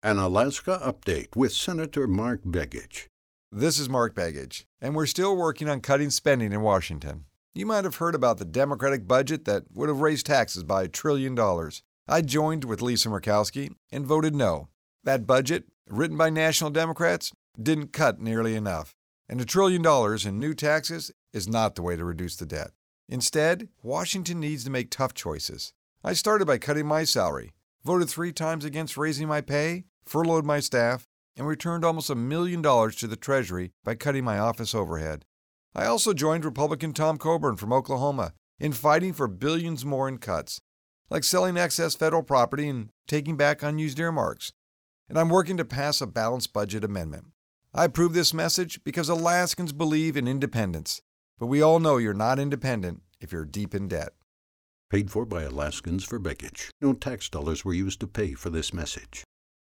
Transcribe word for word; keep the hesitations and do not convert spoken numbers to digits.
An Alaska Update with Senator Mark Begich. This is Mark Begich, and we're still working on cutting spending in Washington. You might have heard about the Democratic budget that would have raised taxes by a trillion dollars. I joined with Lisa Murkowski and voted no. That budget, written by national Democrats, didn't cut nearly enough. And a trillion dollars in new taxes is not the way to reduce the debt. Instead, Washington needs to make tough choices. I started by cutting my salary, voted three times against raising my pay, furloughed my staff, and returned almost a million dollars to the Treasury by cutting my office overhead. I also joined Republican Tom Coburn from Oklahoma in fighting for billions more in cuts, like selling excess federal property and taking back unused earmarks. And I'm working to pass a balanced budget amendment. I approve this message because Alaskans believe in independence, but we all know you're not independent if you're deep in debt. Paid for by Alaskans for Begich. No tax dollars were used to pay for this message.